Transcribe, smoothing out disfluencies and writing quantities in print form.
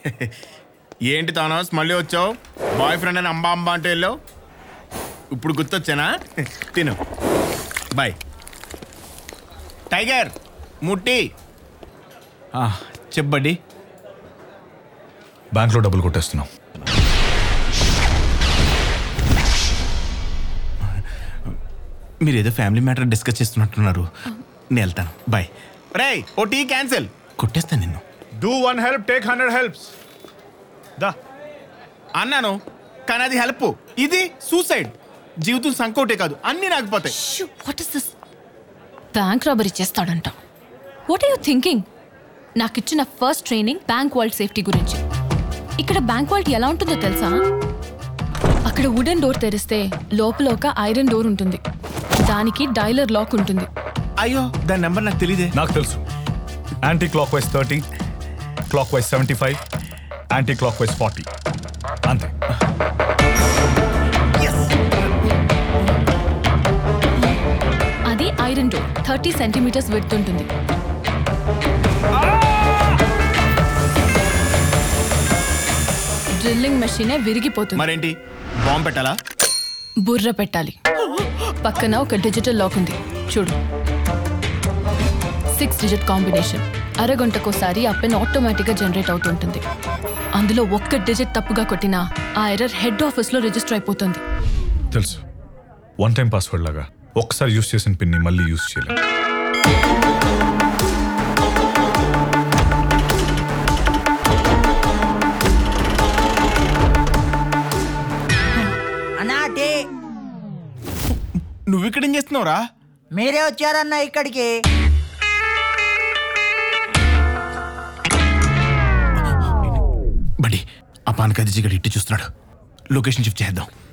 ఏంటి తానోస్ మళ్ళీ వచ్చావు? బాయ్ ఫ్రెండ్ అని అంబా అంబా అంటే వెళ్ళావు, ఇప్పుడు గుర్తొచ్చానా? తిను, బాయ్. టైగర్ ముట్టి చెప్పండి. బ్యాంక్లో డబ్బులు కొట్టేస్తున్నాం. మీరు ఏదో ఫ్యామిలీ మ్యాటర్ డిస్కస్ చేస్తున్నట్టున్నారు. నేను వెళ్తాను, బాయ్. రే ఓ టీ క్యాన్సిల్, కొట్టేస్తాను నిన్ను. Do 1 help, take 100 helps. దా అన్నాను కానీ అది హెల్ప్, ఇది సూసైడ్. జీవితం సంకోటే కాదు, అన్నీ రాకపోతాయి. What is this? Bank robbery చేస్తాడంట. What are you thinking? నాకు ఇచ్చిన first training bank vault safety గురించి. ఇక్కడ బ్యాంక్ వాల్ట్ ఎలా ఉంటుందో తెలుసా? అక్కడ వుడెన్ డోర్ తెరిస్తే లోపల ఒక ఐరన్ డోర్ ఉంటుంది, దానికి డైలర్ లాక్ ఉంటుంది. అయ్యో దాని నెంబర్ నాకు తెలియదే. నాకు తెలుసు. Anticlockwise 30, clockwise 75, anticlockwise 40. అంతే. అది ఐరన్ డోర్, 30 సెంటీమీటర్స్ విడ్త్ ఉంటుంది. డ్రిల్లింగ్ మెషినే విరిగిపోతుంది. మరేంటి, బాంబు పెట్టాలా? బుర్ర పెట్టాలి. పక్కన ఒక డిజిటల్ లాక్ ఉంది, చూడు. 6 డిజిట్ కాంబినేషన్. అరగంటకోసారి ఆ పెన్ ఆటోమేటిక్గా జనరేట్ అవుతుంటుంది. అందులో ఒక్క డిజిట్ తప్పుగా కొట్టినా ఆ ఎర్రర్ హెడ్ ఆఫీస్లో రిజిస్టర్ అయిపోతుంది. తెలుసు. 1 time పాస్వర్డ్ లాగా ఒక్కసారి యూస్ చేసిన పిన్ని మళ్ళీ యూస్ చేయలేం. అన్నాటి నువ్వు ఇక్కడ ఏం చేస్తున్నావురా? మీరే వచ్చారన్న ఇక్కడికి. బడి ఆ పానకాదిజీ గడి ఇట్టి చూస్తున్నాడు. లొకేషన్ షిఫ్ట్ చేద్దాం.